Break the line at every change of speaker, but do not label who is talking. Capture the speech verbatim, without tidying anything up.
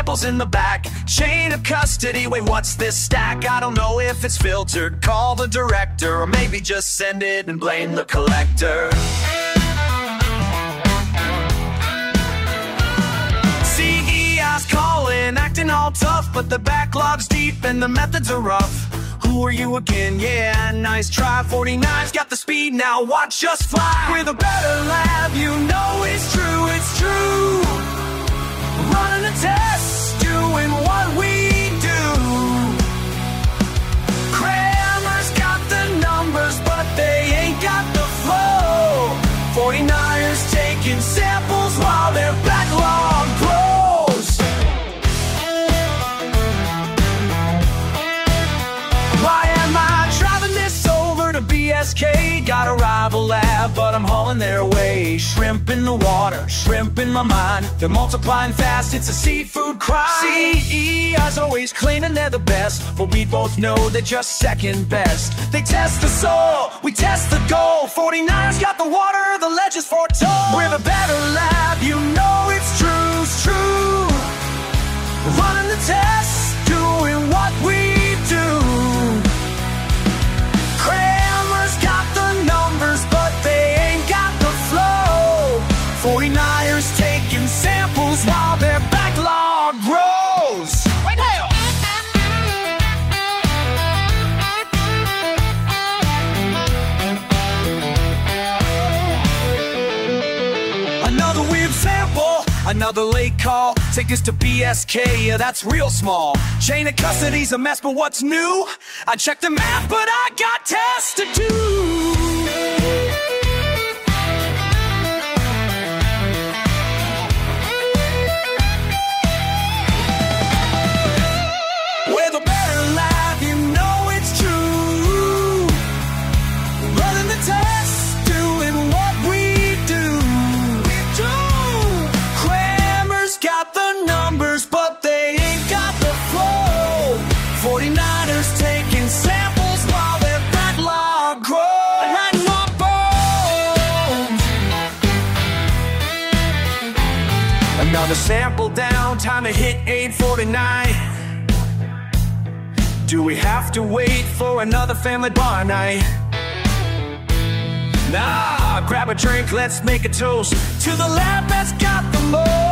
samples in the back. Chain of custody, wait, what's this stack? I don't know if it's filtered. Call the director, or maybe just send it and blame the collector. C E I's calling, acting all tough, but the backlog's deep and the methods are rough. Who are you again? Yeah, nice try. forty-nine's got the speed, now watch us fly. With a better lab, you know it's true, it's true. Running a test, doing what we do. Kramer's got the numbers, but they ain't got the flow. forty-niners taking samples while their backlog grows. B S K got a rival lab, but I'm hauling their way. Shrimp in the water, shrimp in my mind. They're multiplying fast, it's a seafood crime. C E I's always claiming they're the best, but we both know they're just second best. They test the soil, we test the goal. forty-niners got the water, the legends foretold. We're the better lab, you know it's true, it's true. Running the test, doing what we do. Got the numbers, but they ain't got the flow. forty-niners taking samples while their backlog grows. Right now. Another weird sample, another late call. Take this to B S K, yeah, that's real small. Chain of custody's a mess, but what's new? I checked the math, but I got tests to do. We're the better lab, you know it's true. Running the test, doing what we do. We do. Kramer's got the numbers, but they ain't got the flow. forty-niners taking samples while their backlog grows. Right my bones. Another sample down, time to hit eight forty-nine. Do we have to wait for another family bar night? Nah, grab a drink, let's make a toast to the lab that's got the most.